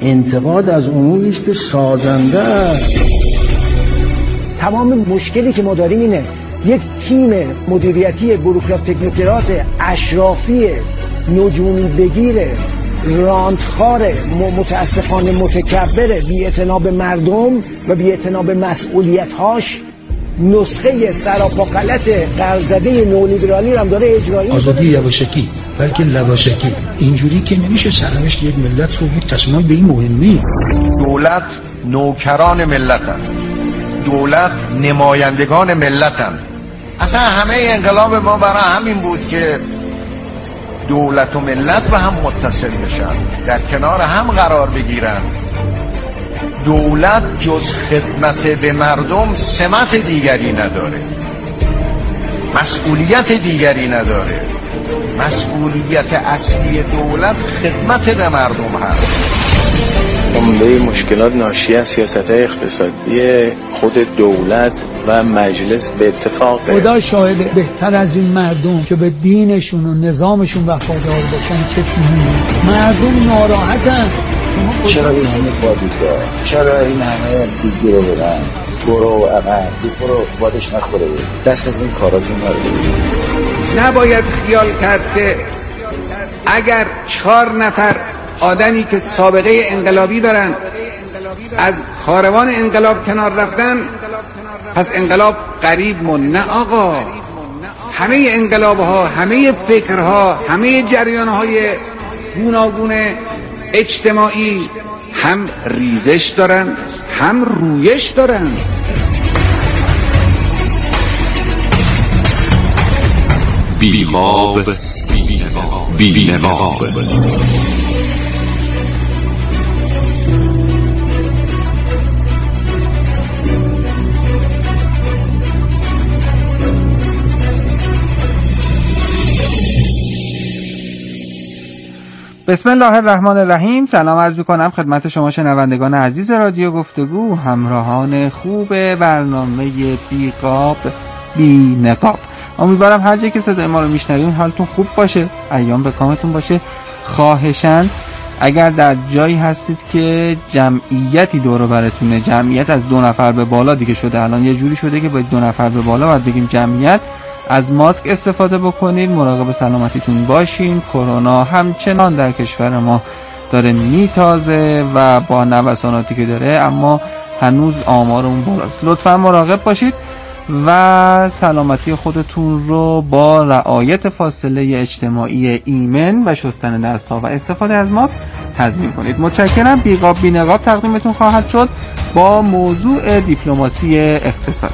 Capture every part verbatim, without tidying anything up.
انتقاد از اموریش که سازنده است. تمام مشکلی که ما داریم اینه یک تیم مدیریتی بوروکرات تکنوکرات اشرافی نجومی بگیره رانتخاره متاسفانه متکبره بی‌اعتنا به مردم و بی‌اعتنا به مسئولیت‌هاش نسخه سراپا غلط قرض‌زده نولیبرالی رو هم داره اجرایی می‌کنه. آزادی یواشکی بلکه لواشکی اینجوری که نمیشه سرنوشت یک ملت رو بود تصمیم به این مهمی. دولت نوکران ملتن، دولت نمایندگان ملتن. اصلا همه انقلاب ما برای همین بود که دولت و ملت به هم متصل بشن، در کنار هم قرار بگیرن. دولت جز خدمت به مردم سمت دیگری نداره، مسئولیت دیگری نداره. مسئولیت اصلی دولت خدمت به مردم هست. عمده مشکلات ناشی از سیاست‌های اقتصادی خود دولت و مجلس به اتفاق خدا شاهد بهتر از این مردم که به دینشون و نظامشون وفادار باشن کسی نیست. مردم ناراحتن. چرا این همه بادیگاه؟ چرا این همه دیگه رو بدن؟ برو عقب، برو بادش نخوره. دست از این کاراتون نره. نباید خیال کرد که اگر چهار نفر آدمی که سابقه انقلابی دارن از کاروان انقلاب کنار رفتن پس انقلاب قریب مون. نه آقا، همه انقلابها، همه فکرها، همه جریانهای گوناگون اجتماعی هم ریزش دارن هم رویش دارن. بی‌نقاب بی‌نقاب. بسم الله الرحمن الرحیم. سلام عرض می‌کنم خدمت شما شنوندگان عزیز رادیو گفتگو، همراهان خوب برنامه بیقاب بی نقاب. امیدوارم هر جایی که صدای ما رو میشنوید حالتون خوب باشه، ایام به کامتون باشه. خواهشاً اگر در جایی هستید که جمعیتی دور و برتونه، جمعیت از دو نفر به بالا دیگه شده، الان یه جوری شده که با دو نفر به بالا باید بگیم جمعیت، از ماسک استفاده بکنید، مراقب سلامتیتون باشین. کرونا همچنان در کشور ما داره میتازه و با نوساناتی که داره اما هنوز آمار اون بالاست. لطفا مراقب باشید و سلامتی خودتون رو با رعایت فاصله اجتماعی ایمن و شستن دست‌ها و استفاده از ماسک تضمین کنید. متشکرم. بیقاب بی نقاب تقدیمتون خواهد شد با موضوع دیپلماسی اقتصادی.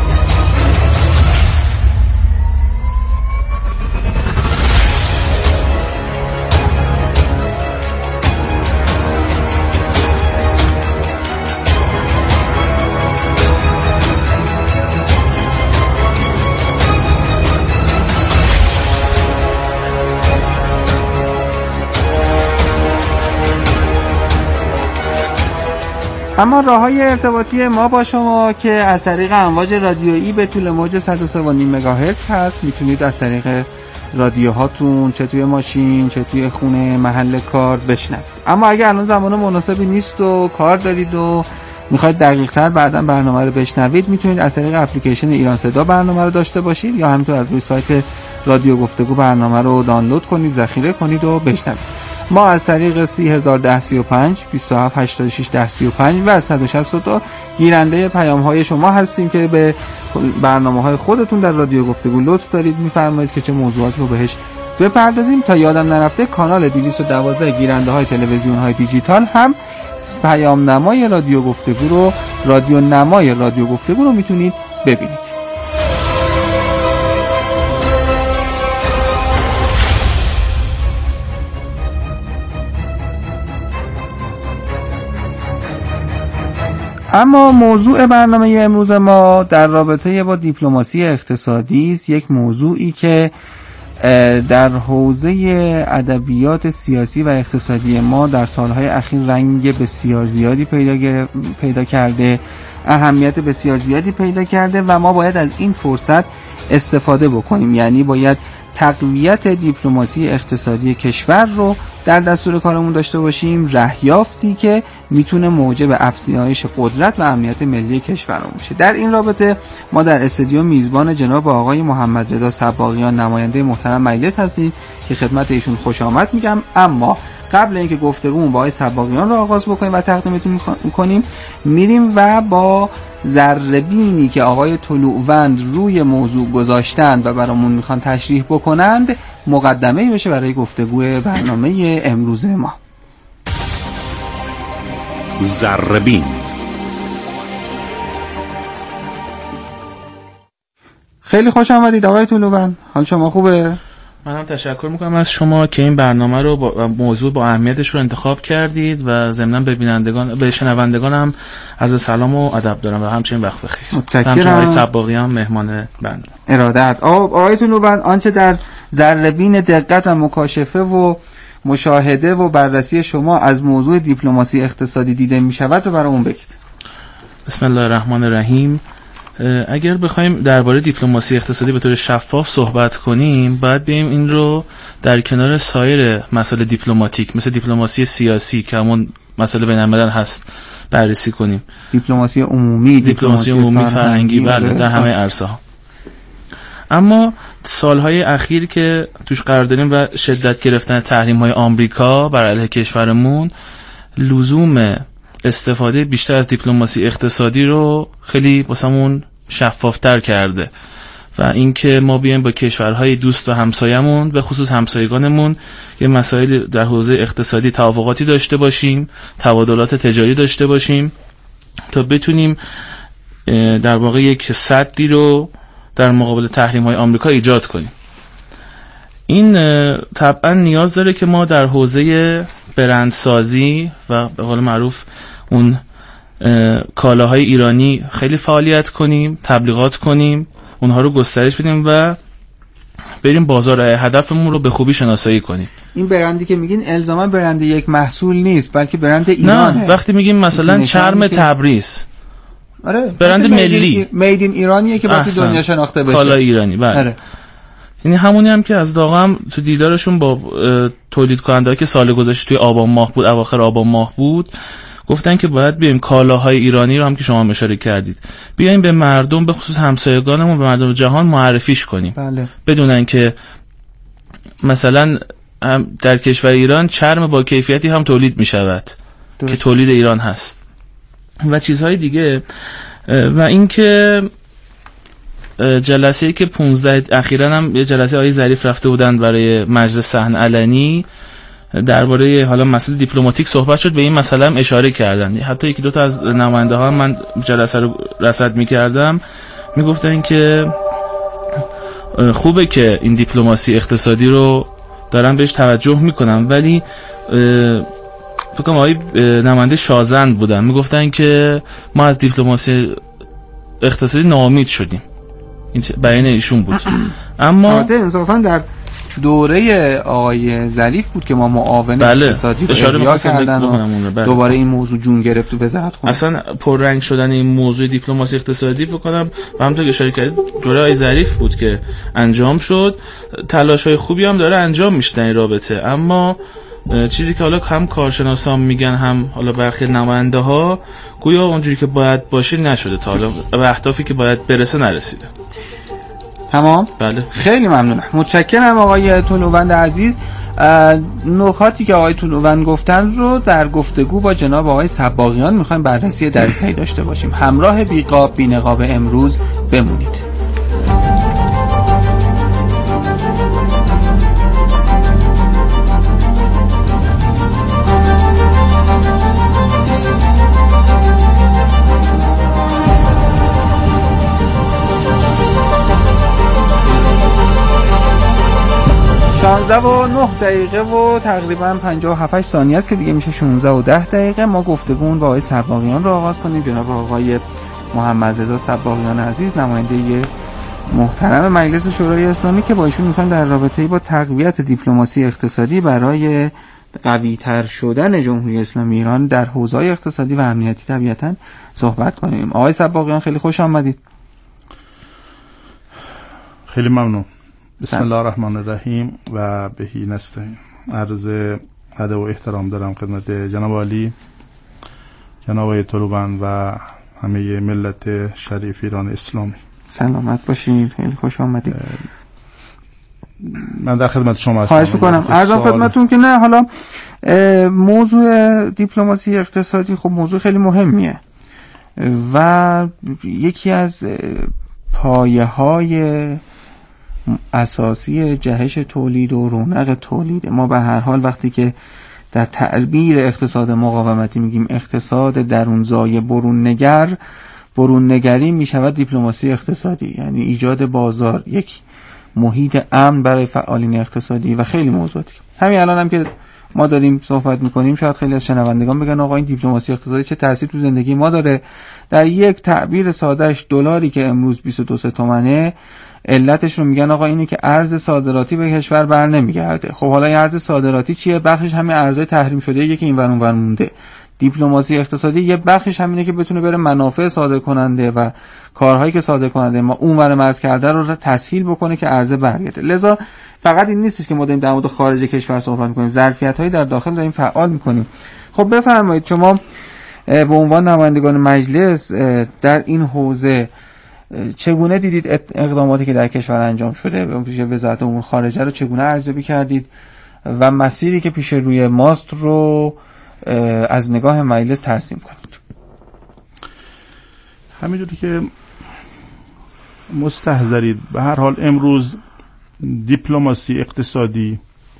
اما راه‌های ارتباطی ما با شما که از طریق امواج رادیویی به طول موج صد و سه و نیم مگاهرتز هست، میتونید از طریق رادیوهاتون چه توی ماشین چه توی خونه محل کار بشنوید. اما اگر الان زمان مناسبی نیست و کار دارید و میخواید دقیق‌تر بعداً برنامه رو بشنوید، میتونید از طریق اپلیکیشن ایران صدا برنامه رو داشته باشید یا همینطور از روی سایت رادیو گفتگو برنامه رو دانلود کنید، ذخیره کنید و بشنوید. ما از طریق سی هزار و ده سی و پنج بیست و هفت هشتاد و شش ده سی و پنج و صد و شصت و دو گیرنده پیام های شما هستیم که به برنامه های خودتون در رادیو گفتگو لطف دارید میفرمایید که چه موضوعات رو بهش بپردازیم. تا یادم نرفته کانال دویست و دوازده گیرنده های تلویزیون های دیجیتال هم پیام نمای رادیو گفتگو رو رادیو نمای رادیو گفتگو رو میتونید ببینید. اما موضوع برنامه امروز ما در رابطه با دیپلماسی اقتصادی است، یک موضوعی که در حوزه ادبیات سیاسی و اقتصادی ما در سالهای اخیر رنگ بسیار زیادی پیدا پیدا کرده، اهمیت بسیار زیادی پیدا کرده و ما باید از این فرصت استفاده بکنیم. یعنی باید تقویت دیپلماسی اقتصادی کشور رو در دستور کارمون داشته باشیم، رهیافتی که میتونه موجب افزایش قدرت و امنیت ملی کشورمون بشه. در این رابطه ما در استودیو میزبان جناب آقای محمد رضا صباغیان نماینده محترم مجلس هستیم که خدمت ایشون خوش آمد میگم. اما قبل اینکه گفتگومون با آقای صباغیان رو آغاز بکنیم و تقدیمتون میکنیم، میریم و با ذره‌بینی که آقای طلوعوند روی موضوع گذاشتند و برامون میخوان تشریح بکنند مقدمه‌ای بشه برای گفتگوی برنامه امروز ما. ذره‌بین. خیلی خوش آمدید آقای طلوعوند، حال شما خوبه؟ منم تشکر میکنم از شما که این برنامه رو با موضوع با اهمیتش رو انتخاب کردید و ضمناً به بینندگان به شنوندگانم عرض سلام و ادب دارم و همچنین وقت بخیر. متشکرم. آقای صباغیان مهمان برنامه. ارادت. آقای طلوعوند، آنچه در ذره‌بین دقت و مکاشفه و مشاهده و بررسی شما از موضوع دیپلماسی اقتصادی دیده میشود رو برامون بگید. بسم الله الرحمن الرحیم. اگر بخوایم درباره دیپلماسی اقتصادی به طور شفاف صحبت کنیم، باید بیایم این رو در کنار سایر مسائل دیپلماتیک مثل دیپلماسی سیاسی که همون مسئله بین الملل هست بررسی کنیم. دیپلماسی عمومی، دیپلماسی عمومی فرهنگی، بله، در همه عرصه‌ها. اما سالهای اخیر که توش قرار داریم و شدت گرفتن تحریم‌های آمریکا بر علیه کشورمون، لزوم استفاده بیشتر از دیپلماسی اقتصادی رو خیلی واسمون شفافتر کرده و اینکه ما بیایم با کشورهای دوست و همسایمون به خصوص همسایگانمون یه مسائل در حوزه اقتصادی توافقاتی داشته باشیم، تبادلات تجاری داشته باشیم تا بتونیم در واقع یک سدی رو در مقابل تحریم‌های آمریکا ایجاد کنیم. این طبعا نیاز داره که ما در حوزه برندسازی و به قول معروف اون کالاهای ایرانی خیلی فعالیت کنیم، تبلیغات کنیم، اونها رو گسترش بدیم و بریم بازار هدفمون رو به خوبی شناسایی کنیم. این برندی که میگین الزاما برند یک محصول نیست، بلکه برند ایرانه. نه، وقتی میگیم مثلا چرم تبریز، آره، برند ملی، مید این ایرانیه که باید تو دنیا شناخته بشه. کالای ایرانی، بله. آره. یعنی همونی هم که از داغم تو دیدارشون با تولید کننده‌ای که سال گذشته توی آبان ماه بود، اواخر آبان ماه بود، گفتن که باید بیایم کالاهای ایرانی رو هم که شما اشاره کردید بیایم به مردم، به خصوص همسایگانمون، به مردم جهان معرفیش کنیم. بله. بدونن که مثلا در کشور ایران چرم با کیفیتی هم تولید می شود که تولید ایران هست و چیزهای دیگه. و اینکه جلسه‌ای که پانزده اخیراً هم یه جلسه آقای ظریف رفته بودن برای مجلس صحن علنی درباره حالا مسئله دیپلماتیک صحبت شد، به این مسئله هم اشاره کردن. حتی یکی دو تا از نماینده ها من جلسه رو رصد می‌کردم میگفتن که خوبه که این دیپلماسی اقتصادی رو دارن بهش توجه میکنن، ولی فکر کنم آقای نماینده شازند بودن میگفتن که ما از دیپلماسی اقتصادی ناامید شدیم. این بیان ایشون بود. اما البته انصافا در دوره آقای ظریف بود که ما معاون بله. اقتصادی رو احیا کردن و بله. دوباره این موضوع جون گرفت تو وزارت خونه. اصلا پررنگ شدن این موضوع دیپلماسی اقتصادی فکر کنم و همونطور که اشاره کردید دوره آقای ظریف بود که انجام شد. تلاش‌های خوبی هم داره انجام میشه این رابطه، اما چیزی که حالا هم کارشناسان میگن هم حالا برخی نماینده ها گویا اونجوری که باید باشه نشده، تا حالا به اهدافی که باید برسه نرسیده. تمام؟ بله. خیلی ممنونم. متشکرم آقای طلوعوند عزیز. نکاتی که آقای طلوعوند گفتن رو در گفتگو با جناب آقای صباغیان میخوایم بررسی دقیقی داشته باشیم. همراه بیقاب بینقاب امروز بمونید. شانزده و نه دقیقه و تقریبا پنجاه و هفت ثانیه است که دیگه میشه شانزده و ده دقیقه. ما گفتگومون با آقای صباغیان رو آغاز کنیم. جناب آقای محمد رضا صباغیان عزیز نماینده محترم مجلس شورای اسلامی که با ایشون میخوایم در رابطه با تقویت دیپلماسی اقتصادی برای قوی‌تر شدن جمهوری اسلامی ایران در حوزه‌های اقتصادی و امنیتی طبیعتاً صحبت کنیم. آقای صباغیان خیلی خوش آمدید. خیلی ممنون. بسم الله الرحمن الرحیم و بهی نستعین. عرض ادب و احترام دارم خدمت جناب عالی، جناب آقای طلوبند و همه ملت شریف ایران اسلامی. سلامت باشید، خیلی خوش آمدید. من در خدمت شما هستم. خواهش میکنم. عرضم خدمتتون که نه، حالا موضوع دیپلماسی اقتصادی خب موضوع خیلی مهمیه و یکی از پایه های اساسی جهش تولید و رونق تولید ما. به هر حال وقتی که در تعبیر اقتصاد مقاومتی میگیم اقتصاد درونزای برون نگر، برون نگری میشود دیپلماسی اقتصادی، یعنی ایجاد بازار، یک محیط امن برای فعالین اقتصادی و خیلی موضوعاتی. همین الان هم که ما داریم صحبت میکنیم شاید خیلی از شنوندگان بگن آقا این دیپلماسی اقتصادی چه تأثیر تو زندگی ما داره. در یک تعبیر سادهش دلاری که امروز بیست و دو تومنه، علتش رو میگن آقا اینه که ارز صادراتی به کشور بر نمیگرده. خب حالا این ارز صادراتی چیه؟ بخشش همین ارزهای تحریم شده یکی که این ور اون ور مونده. دیپلماسی اقتصادی یه بخشش همینه که بتونه بره منافع صادر کننده و کارهایی که صادر کننده ما اون ور مرز کرده رو تسهیل بکنه که ارز برگرده. لذا فقط این نیستش که ما داریم در مورد خارج کشور صحبت می‌کنیم، ظرفیت‌هایی در داخل داریم فعال می‌کنیم. خب بفرمایید شما به عنوان نمایندگان مجلس در این حوزه چگونه دیدید اقداماتی که در کشور انجام شده؟ به پیش وزارت امور خارجه رو چگونه ارزیابی کردید و مسیری که پیش روی ماست رو از نگاه مجلس ترسیم کنید؟ همینجوری که مستحضرید به هر حال امروز دیپلماسی اقتصادی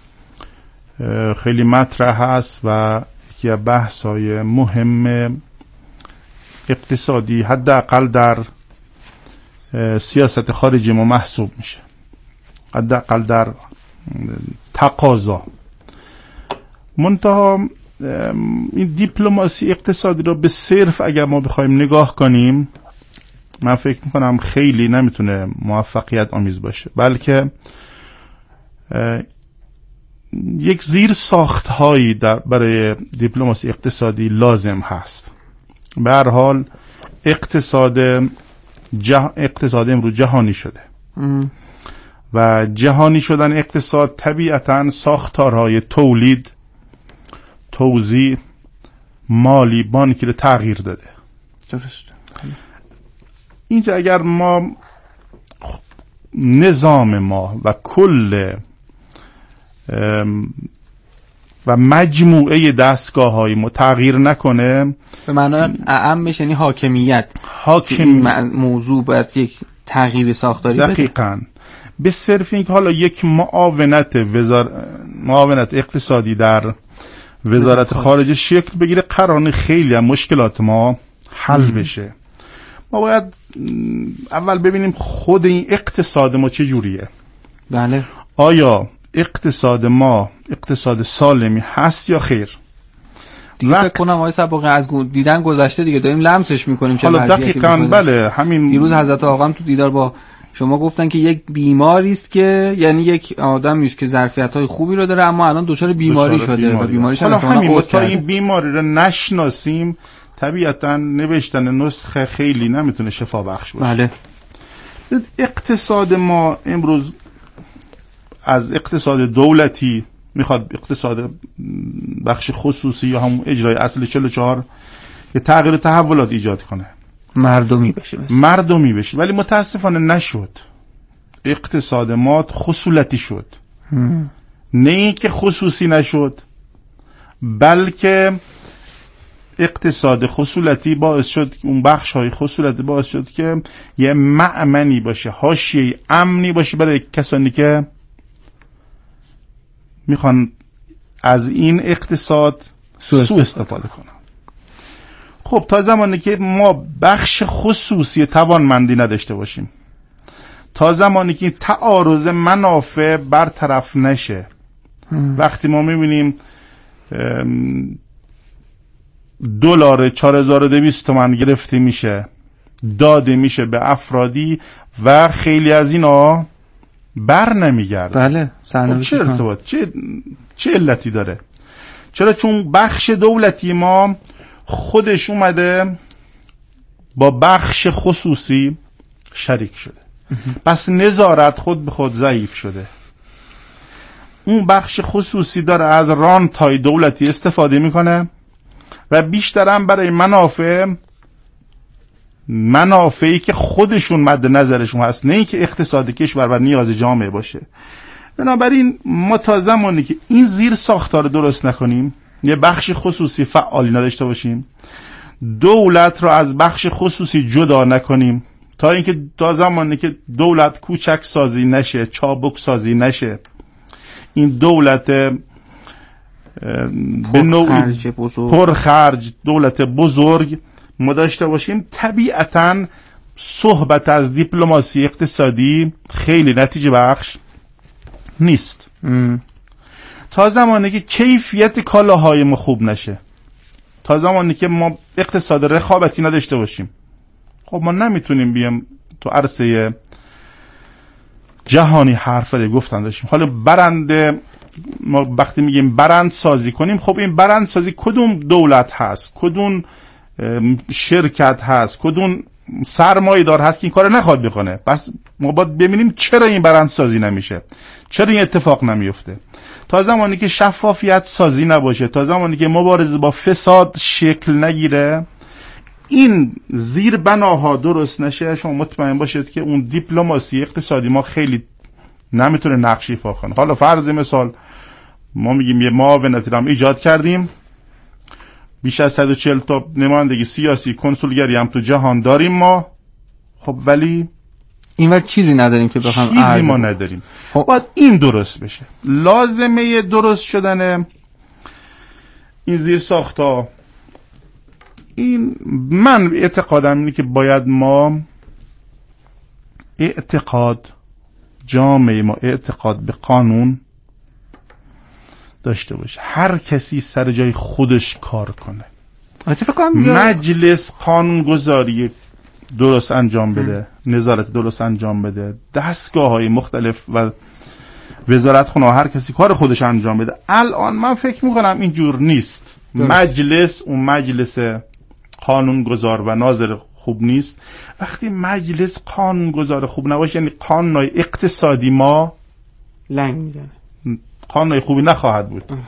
خیلی مطرح هست و یکی از بحث‌های مهم اقتصادی حداقل در سیاست خارجی ما محسوب میشه، حداقل در تقاضا. منتها این دیپلماسی اقتصادی رو به صرف اگر ما بخوایم نگاه کنیم من فکر میکنم خیلی نمیتونه موفقیت آمیز باشه، بلکه یک زیر ساخت هایی در برای دیپلماسی اقتصادی لازم هست. به هر حال اقتصاد جه... اقتصاد امروز جهانی شده ام. و جهانی شدن اقتصاد طبیعتاً ساختارهای تولید، توزیع، مالی، بانکی رو تغییر داده. درست. اینجا اگر ما نظام ما و کل و مجموعه دستگاه های ما تغییر نکنه، به معنی اعمش یعنی حاکمیت حاکم موضوع باید یک تغییر ساختاری بده. دقیقاً. به صرف اینکه حالا یک معاونت وزار... معاونت اقتصادی در وزارت خارجه شکل بگیره قراره خیلی هم مشکلات ما حل بشه. ما باید اول ببینیم خود این اقتصاد ما چه جوریه. بله. آیا اقتصاد ما اقتصاد سالمی هست یا خیر؟ دیگه فکر کنم آقای صباغی از دیدن گذشته دیگه داریم لمسش میکنیم چه وضعیتی. حالا دقیقاً بله، همین دیروز حضرت آقا هم تو دیدار با شما گفتن که یک بیماری است که یعنی یک آدمی است که ظرفیت‌های خوبی رو داره اما الان دچار بیماری شده بیماری. و بیماریش حالا همین تا این بیماری رو نشناسیم طبیعتاً نوشتن نسخه خیلی نمیتونه شفا بخش باشه. بله. اقتصاد ما امروز از اقتصاد دولتی میخواد اقتصاد بخش خصوصی یا همون اجرای اصل چهل و چهار یه تغییر تحولات ایجاد کنه، مردمی بشه مثل. مردمی بشه، ولی متاسفانه نشد. اقتصاد ما خصولتی شد. هم. نه اینکه خصوصی نشد، بلکه اقتصاد خصولتی باعث شد اون بخش های خصولتی باعث شد که یه مأمنی باشه، حاشیه امنی باشه برای کسانی که میخوان از این اقتصاد سوء استفاده کنن. خب تا زمانی که ما بخش خصوصی توانمندی نداشته باشیم، تا زمانی که تعارض منافع برطرف نشه، هم. وقتی ما میبینیم دلار چهار هزار و دویست تومان گرفته میشه داده میشه به افرادی و خیلی از اینا بر نمیگرده. بله. خب چه ارتباط چه چه علتی داره؟ چرا؟ چون بخش دولتی ما خودش اومده با بخش خصوصی شریک شده. پس نظارت خود به خود ضعیف شده. اون بخش خصوصی داره از رانت‌های دولتی استفاده میکنه و بیشترم برای منافع منافعی که خودشون مد نظرشون هست، نه اینکه اقتصاد کشور بر نیاز جامعه باشه. بنابراین ما تا زمانی که این زیر ساختار درست نکنیم، یه بخش خصوصی فعالی نداشته باشیم، دولت رو از بخش خصوصی جدا نکنیم، تا اینکه تا زمانی که دولت کوچک سازی نشه، چابک سازی نشه، این دولت به نوعی پرخرج، دولت بزرگ ما داشته باشیم، طبیعتاً صحبت از دیپلماسی اقتصادی خیلی نتیجه بخش نیست. ام. تا زمانی که کیفیت کالاهای ما خوب نشه، تا زمانی که ما اقتصاد رقابتی نداشته باشیم، خب ما نمیتونیم بیام تو عرصه جهانی حرف علی گفتن داشتیم. حالا برنده، ما وقتی میگیم برند سازی کنیم، خب این برند سازی کدوم دولت هست، کدوم شرکت هست، کدوم سرمایه دار هست که این کار نخواد بکنه؟ پس ما باید ببینیم چرا این برند سازی نمیشه، چرا این اتفاق نمیفته. تا زمانی که شفافیت سازی نباشه، تا زمانی که مبارزه با فساد شکل نگیره، این زیر بناها درست نشه، شما مطمئن باشید که اون دیپلماسی اقتصادی ما خیلی نمیتونه نقش ایفا کنه. حالا فرض مثال ما میگیم یه معاونتی رو ایجاد کردیم، بیش از صد و چهل تا نمایندگی سیاسی، کنسولگری هم تو جهان داریم ما، خب ولی اینور چیزی نداریم که بخوام چیزی ما نداریم. خب باید این درست بشه. لازمه درست شدن این زیر ساختا، این من اعتقادم اینه که باید ما اعتقاد جامعه ما اعتقاد به قانون داشته باشه، هر کسی سر جای خودش کار کنه، مجلس قانون گذاری درست انجام بده، نظارت درست انجام بده، دستگاه های مختلف و وزارت خونه هر کسی کار خودش انجام بده. الان من فکر میکنم اینجور نیست. درست. مجلس اون مجلس قانون گذار و ناظر خوب نیست. وقتی مجلس قانون گذار خوب نباشه، یعنی قانونای اقتصادی ما لنگ میزنه، قانونای خوبی نخواهد بود. اه.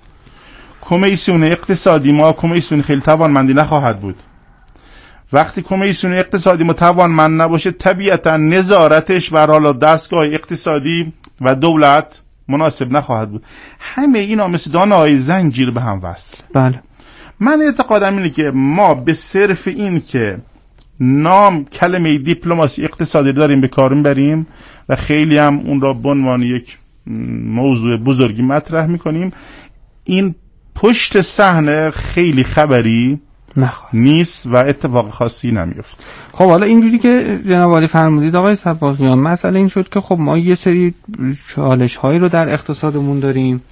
کمیسیون اقتصادی ما کمیسیون خیلی توانمندی نخواهد بود. وقتی کمیسیون اقتصادی ما توانمند نباشه، طبیعتا نظارتش بر حال دستگاه اقتصادی و دولت مناسب نخواهد بود. همه اینا مثل دانه‌های زنجیر به هم وصل. بله. من اعتقادم اینه که ما به صرف این که نام کلمه دیپلماسی اقتصادی داریم به کار میبریم و خیلی هم اون را به عنوان یک موضوع بزرگی مطرح میکنیم، این پشت صحنه خیلی خبری نخواه. نیست و اتفاق خاصی نمیفته. خب حالا اینجوری که جناب عالی فرمودید آقای سباقیان، مسئله این شد که خب ما یه سری چالش هایی رو در اقتصادمون داریم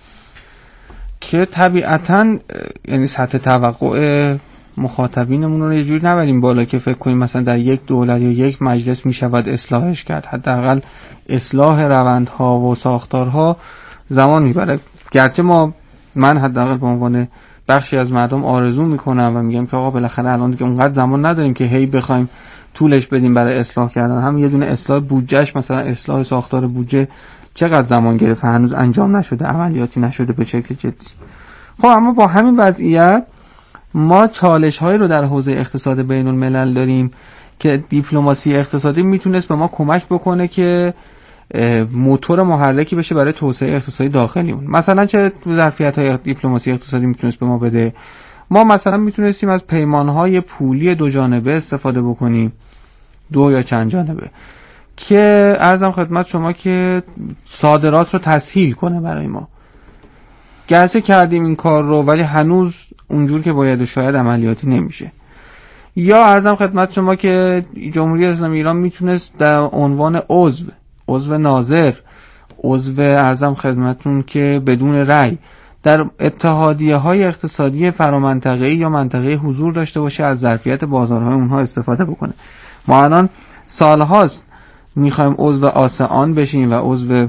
که طبیعتاً یعنی سطح توقع مخاطبینمون رو یه جوری نبریم بالا که فکر کنیم مثلا در یک دولت یا یک مجلس میشود اصلاحش کرد. حداقل اصلاح روندها و ساختارها زمان میبره. گرچه ما من حداقل به عنوان بخشی از مردم آرزو میکنم و میگم که آقا بالاخره الان دیگه اونقدر زمان نداریم که هی بخوایم طولش بدیم برای اصلاح کردن. هم یه دونه اصلاح بودجهش، مثلا اصلاح ساختار بودجه چقدر زمان گرفت، هنوز انجام نشده، عملیاتی نشده به شکل جدی. خب اما با همین وضعیت ما چالش هایی رو در حوزه اقتصاد بین الملل داریم که دیپلماسی اقتصادی میتونست به ما کمک بکنه که موتور محرکی بشه برای توسعه اقتصادی داخلیمون. مثلا چه ظرفیت‌های دیپلماسی اقتصادی میتونست به ما بده؟ ما مثلا میتونستیم از پیمان‌های پولی دو جانبه استفاده بکنیم، دو یا چند جانبه، که عرضم خدمت شما که صادرات رو تسهیل کنه برای ما. گرچه کردیم این کار رو ولی هنوز اونجور که باید و شاید عملیاتی نمیشه. یا عرضم خدمت شما که جمهوری اسلامی ایران میتونست در عنوان عضو عضو ناظر، عضو عرضم خدمتون که بدون رأی در اتحادیه های اقتصادی فرامنطقه‌ای یا منطقه‌ای حضور داشته باشه، از ظرفیت بازارهای اونها استفاده بکنه. ما الان سالهاست میخوایم عضو آسئان بشیم و عضو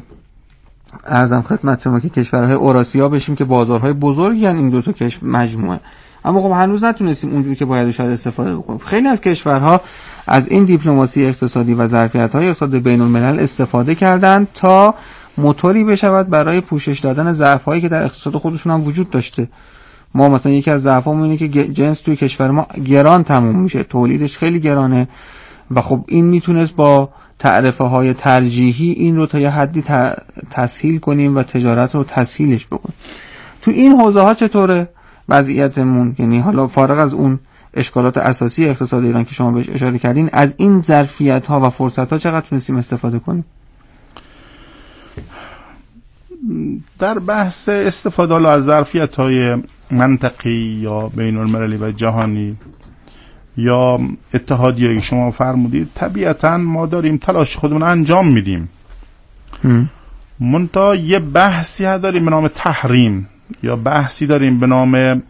عرضم خدمت شما که کشورهای اوراسیا بشیم که بازارهای بزرگی هستند این دو تا کشور مجموعه، اما خب هنوز نتونستیم اونجوری که باید شاید استفاده بکنیم. خیلی از کشورها از این دیپلماسی اقتصادی و ظرفیت‌های اقتصاد بین الملل استفاده کردند تا موتوری بشود برای پوشش دادن ضعف‌هایی که در اقتصاد خودشون هم وجود داشته. ما مثلا یکی از ضعف‌هامون اینه که جنس توی کشور ما گران تموم میشه، تولیدش خیلی گرانه و خب این میتونست با تعرفه های ترجیحی این رو تا یه حدی تسهیل کنیم و تجارت رو تسهیلش بکنیم. تو این حوزه ها چطوره وضعیتمون؟ یعنی حالا فارغ از اون اشکالات اساسی اقتصاد ایران که شما بهش اشاره کردین، از این ظرفیت ها و فرصت ها چقدر تونستیم استفاده کنیم؟ در بحث استفاده از ظرفیت های منطقی یا بین المللی و جهانی یا اتحادیه که شما فرمودید، طبیعتا ما داریم تلاش خودمون انجام میدیم. منتها یه بحثی داریم به نام تحریم یا بحثی داریم به نام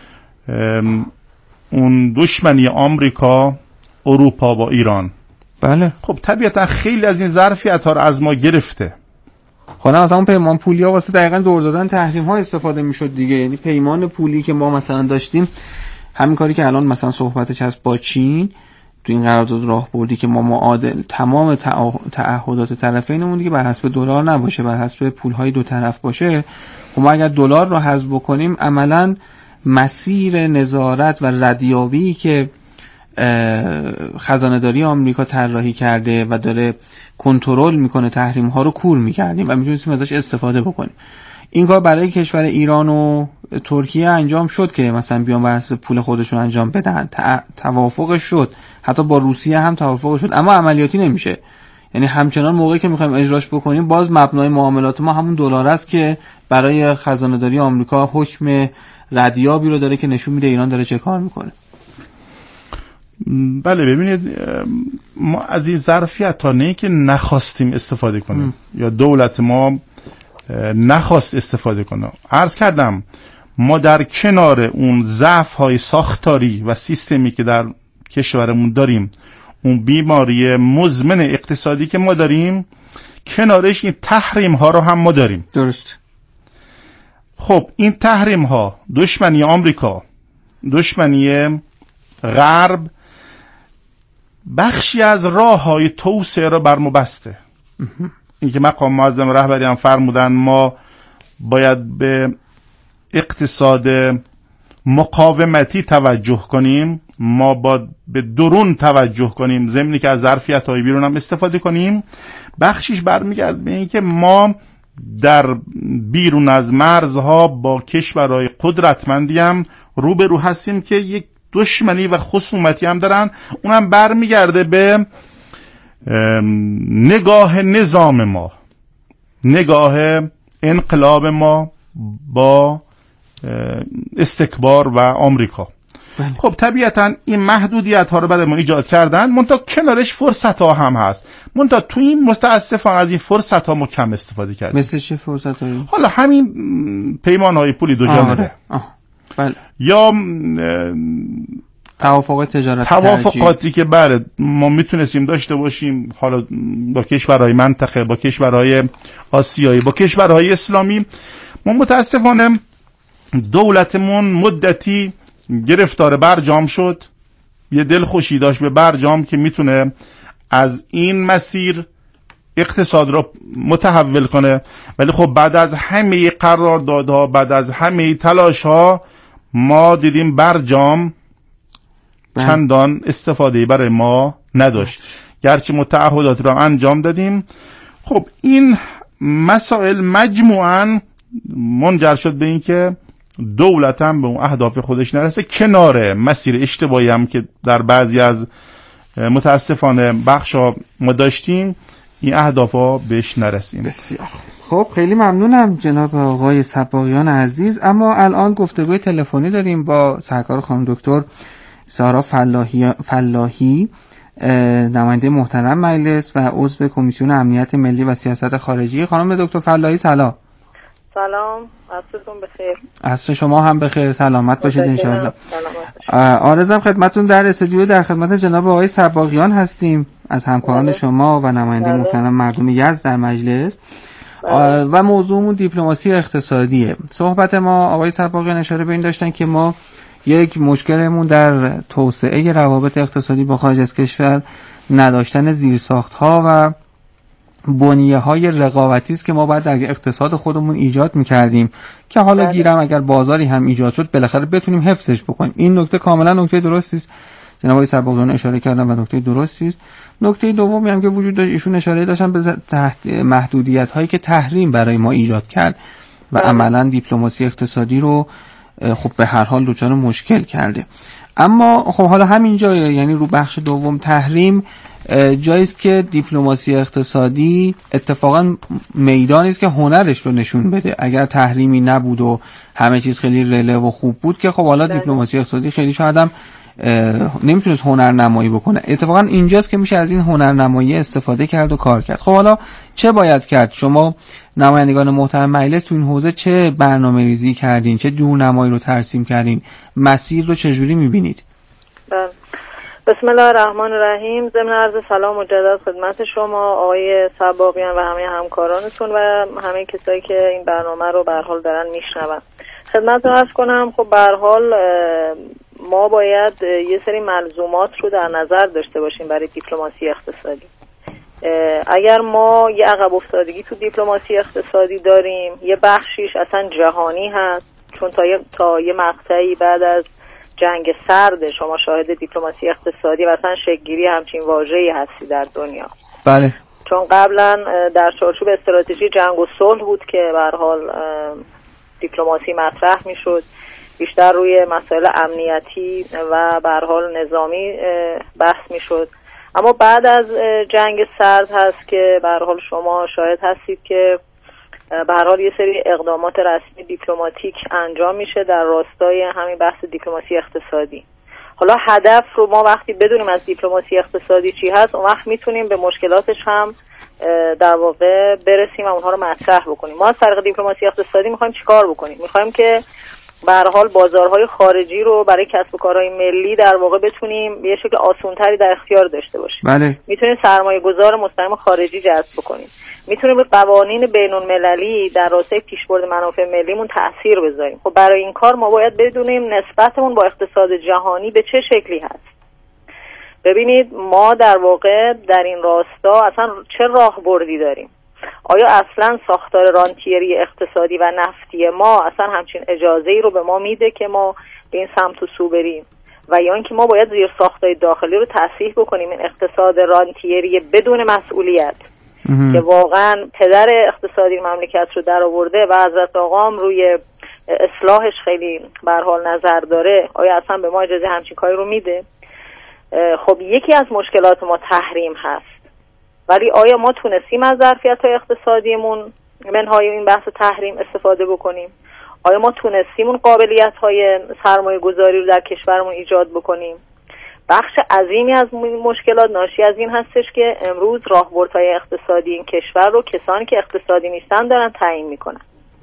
اون دشمنی آمریکا اروپا با ایران. بله. خب طبیعتا خیلی از این ظرفیت ها رو از ما گرفته. خب مثلا اون پیمان پولی ها واسه دقیقاً دور زدن تحریم ها استفاده میشد دیگه. یعنی پیمان پولی که ما مثلا داشتیم، همین کاری که الان مثلا صحبتش هست با چین تو این قرارداد راهبردی که ما معادل تمام تعهدات طرفینمون دیگه بر حسب دلار نباشه، بر حسب پولهای دو طرف باشه. خب ما اگر دلار رو حذف بکنیم، عملاً مسیر نظارت و ردیابی که خزانه‌داری آمریکا طراحی کرده و داره کنترل میکنه تحریم ها رو کور میکردیم و میتونستیم ازش استفاده بکنیم. این کار برای کشور ایران و ترکیه انجام شد که مثلا بیان بر اساس پول خودشون انجام بدن. توافق شد، حتی با روسیه هم توافق شد، اما عملیاتی نمیشه. یعنی همچنان موقعی که میخوایم اجراش بکنیم، باز مبنای معاملات ما همون دلار است که برای خزانه‌داری آمریکا حکم ردیابی رو داره که نشون میده ایران داره چه کار میکنه. بله ببینید، ما از این ظرفیت تا نه که نخواستیم استفاده کنیم ام. یا دولت ما نخواست استفاده کنه. عرض کردم ما در کنار اون ضعف های ساختاری و سیستمی که در کشورمون داریم، اون بیماری مزمن اقتصادی که ما داریم، کنارش این تحریم ها رو هم ما داریم. درست. خب این تحریم ها دشمنی آمریکا، دشمنی غرب، بخشی از راه های توسعه را بر ما بسته. این که مقام معظم رهبری هم فرمودن ما باید به اقتصاد مقاومتی توجه کنیم، ما باید به درون توجه کنیم، ضمنی که از ظرفیت های بیرون هم استفاده کنیم. بخشیش برمیگرده به این که ما در بیرون از مرزها با کشورهای قدرتمندی هم روبرو هستیم که یک دشمنی و خصومتی هم دارن. اونم برمیگرده به نگاه نظام ما، نگاه انقلاب ما با استکبار و آمریکا. بله. خب طبیعتا این محدودیت ها رو برای ما ایجاد کردن، منتها کنارش فرصت ها هم هست. منتها تو این متاسفانه از این فرصت ها ما کم استفاده کردیم. مثل چه فرصت هایی؟ حالا همین پیمان های پولی دو جانبه، بله. یا توافق تجارت توافقاتی که بله ما میتونستیم داشته باشیم، حالا با کشورهای منطقه، با کشورهای آسیایی، با کشورهای اسلامی. ما متاسفانه دولتمون مدتی گرفتار برجام شد، یه دلخوشی داشت به برجام که میتونه از این مسیر اقتصاد را متحول کنه، ولی خب بعد از همه قراردادها، بعد از همه تلاشها، ما دیدیم برجام بله. چندان استفاده برای ما نداشت، گرچه متعهدات را انجام دادیم. خب این مسائل مجموعاً منجر شد به این که دولت هم به اون اهداف خودش نرسه، کنار مسیر اشتباهی هم که در بعضی از متاسفانه بخشا ما داشتیم، این اهداف ها بهش نرسیم. بسیار خب، خیلی ممنونم جناب آقای سباقیان عزیز. اما الان گفتگوی تلفنی داریم با سرکار خانم دکتر سارا فلاحی, فلاحی نماینده محترم مجلس و عضو کمیسیون امنیت ملی و سیاست خارجی. خانم دکتر فلاحی سلام. سلام، عصرتون بخیر. عصر شما هم بخیر، سلامت باشید انشاءالله. آرزم خدمتون در استودیو در خدمت جناب آقای سباقیان هستیم از همکاران بله. شما و نماینده بله. محترم مردم یزد در مجلس بله. و موضوعمون دیپلماسی اقتصادیه. صحبت ما آقای سباقیان اشاره به این داشتن که ما یک مشکلمون در توسعه روابط اقتصادی با خارج از کشور نداشتن زیرساخت‌ها و بنیه‌های رقابتی است که ما باید در اقتصاد خودمون ایجاد می‌کردیم که حالا گیرم اگر بازاری هم ایجاد شد بالاخره بتونیم حفظش بکنیم. این نکته کاملا نکته درستی است. جناب آقای سباقیان اشاره کردن و نکته درستی است. نکته دومی هم که وجود داشت، ایشون اشاره داشتن به تحت محدودیت‌هایی که تحریم برای ما ایجاد کرد و عملاً دیپلماسی اقتصادی رو خب به هر حال دچار مشکل کرده. اما خب حالا همینجا، یعنی رو بخش دوم تحریم، جایی است که دیپلماسی اقتصادی اتفاقا میدانی است که هنرش رو نشون بده. اگر تحریمی نبود و همه چیز خیلی رله و خوب بود که خب حالا دیپلماسی اقتصادی خیلی شاید هم نمیتونست هنرنمایی بکنه. اتفاقا اینجاست که میشه از این هنرنمایی استفاده کرد و کار کرد. خب حالا چه باید کرد؟ شما نمایندگان محترم مجلس تو این حوزه چه برنامه‌ریزی کردین؟ چه دورنمایی رو ترسیم کردین؟ مسیر رو چجوری میبینید؟ بله. بسم الله الرحمن الرحیم. ضمن عرض سلام مجدد خدمت شما آقای سباقیان و همه همکارانتون و همه کسایی که این برنامه رو به هر حال دارن میشنون. خدمتتون عرض کنم خب به هر حال ما باید یه سری ملزومات رو در نظر داشته باشیم برای دیپلماسی اقتصادی. اگر ما یه عقب افتادگی تو دیپلماسی اقتصادی داریم، یه بخشیش اصلا جهانی هست، چون تا یه, تا یه مقطعی بعد از جنگ سرد شما شاهد دیپلماسی اقتصادی و اصلا شکل‌گیری همچین واژه‌ای هستی در دنیا. بله. چون قبلا در چارچوب استراتژی جنگ و صلح بود که به هر حال دیپلماسی مطرح میشد، بیشتر روی مسائل امنیتی و به هر حال نظامی بحث میشد. اما بعد از جنگ سرد هست که به هر حال شما شاهد هستید که به هر حال یه سری اقدامات رسمی دیپلماتیک انجام میشه در راستای همین بحث دیپلماسی اقتصادی. حالا هدف رو ما وقتی بدونیم از دیپلماسی اقتصادی چی هست، اون وقت میتونیم به مشکلاتش هم در واقع برسیم و اونها رو مطرح بکنیم. ما از طریق دیپلماسی اقتصادی میخوایم چیکار بکنیم؟ میخوایم که به هر حال بازارهای خارجی رو برای کسب و کارهای ملی در واقع بتونیم به یه شکل آسان‌تری در اختیار داشته باشیم. بله. میتونیم سرمایه‌گذار مستقیم خارجی جذب بکنیم. میتونیم به قوانین بین‌المللی در راستای پیشبرد منافع ملیمون تأثیر بذاریم. خب برای این کار ما باید بدونیم نسبتمون با اقتصاد جهانی به چه شکلی هست. ببینید ما در واقع در این راستا اصلا چه راهبردی داریم؟ آیا اصلا ساختار رانتیری اقتصادی و نفتی ما اصلا همچین اجازه‌ای رو به ما میده که ما به این سمت و سو بریم؟ و یا اینکه ما باید زیر ساختای داخلی رو تصحیح بکنیم، این اقتصاد رانتیری بدون مسئولیت که واقعا پدر اقتصادی مملکت رو در آورده و حضرت آقام روی اصلاحش خیلی به هر حال نظر داره، آیا اصلا به ما اجازه همچین کاری رو میده؟ خب یکی از مشکلات ما تحریم هست، ولی آیا ما تونستیم از ظرفیت‌های اقتصادیمون منهای این بحث تحریم استفاده بکنیم؟ آیا ما تونستیم اون قابلیت‌های سرمایه‌گذاری رو در کشورمون ایجاد بکنیم؟ بخش عظیمی از مشکلات ناشی از این هستش که امروز راهبردهای اقتصادی این کشور رو کسانی که اقتصادی نیستن دارن تعیین میکنن.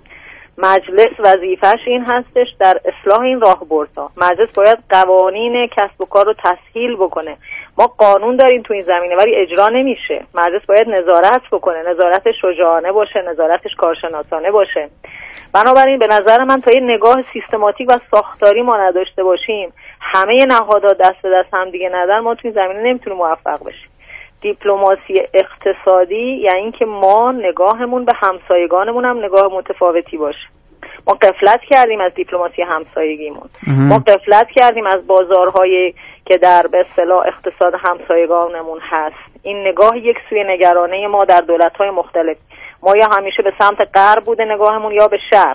مجلس وظیفش این هستش در اصلاح این راهبردها. مجلس باید قوانین کسب و کار رو تسهیل بکنه. ما قانون داریم تو این زمینه ولی اجرا نمیشه. مجلس باید نظارت بکنه، نظارتش شجاعانه باشه، نظارتش کارشناسانه باشه. بنابراین به نظر من تا یه نگاه سیستماتیک و ساختاری ما نداشته باشیم، همه نهادها دست به دست هم دیگه ندن، ما تو این زمینه نمیتونیم موفق بشیم. دیپلماسی اقتصادی یعنی اینکه ما نگاهمون به همسایگانمون هم نگاه متفاوتی باشه. ما غفلت کردیم از دیپلماسی همسایگیمون. ما غفلت کردیم از بازارهایی که در به اصطلاح اقتصاد همسایگانمون هست. این نگاه یک سوی نگرانه ما در دولت‌های مختلف. ما یا همیشه به سمت غرب بوده نگاهمون یا به شرق.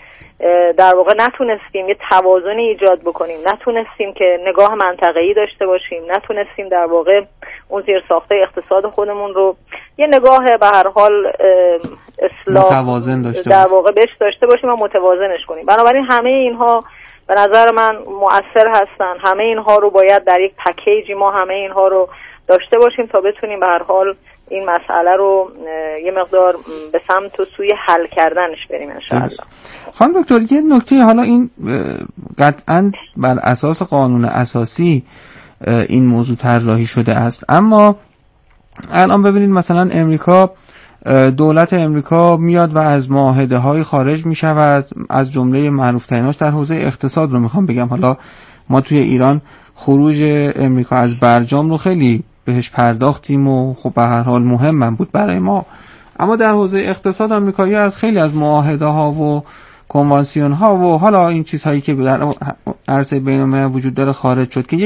در واقع نتونستیم یه توازنی ایجاد بکنیم، نتونستیم که نگاه منطقه‌ای داشته باشیم، نتونستیم در واقع اون زیر ساخته اقتصاد خودمون رو یه نگاه به هر حال اصلاح متوازن داشته در واقع بهش داشته باشیم و متوازنش کنیم. بنابراین همه اینها به نظر من مؤثر هستن. همه اینها رو باید در یک پکیجی ما همه اینها رو داشته باشیم تا بتونیم به هر حال این مسئله رو یه مقدار به سمت و سوی حل کردنش بریم انشاءالله. خانم دکتر یه نکته، حالا این قطعاً بر اساس قانون اساسی این موضوع طراحی شده است، اما الان ببینید مثلا امریکا دولت امریکا میاد و از معاهده های خارج میشود، از جمله معروف تریناش در حوزه اقتصاد رو میخوام بگم. حالا ما توی ایران خروج امریکا از برجام رو خیلی بهش پرداختیم و خب به هر حال مهم بود برای ما، اما در حوزه اقتصاد آمریکایی از خیلی از معاهده ها و کنوانسیون ها و حالا این چیزهایی که در عرصه بین الملل وجود داره خارج شد که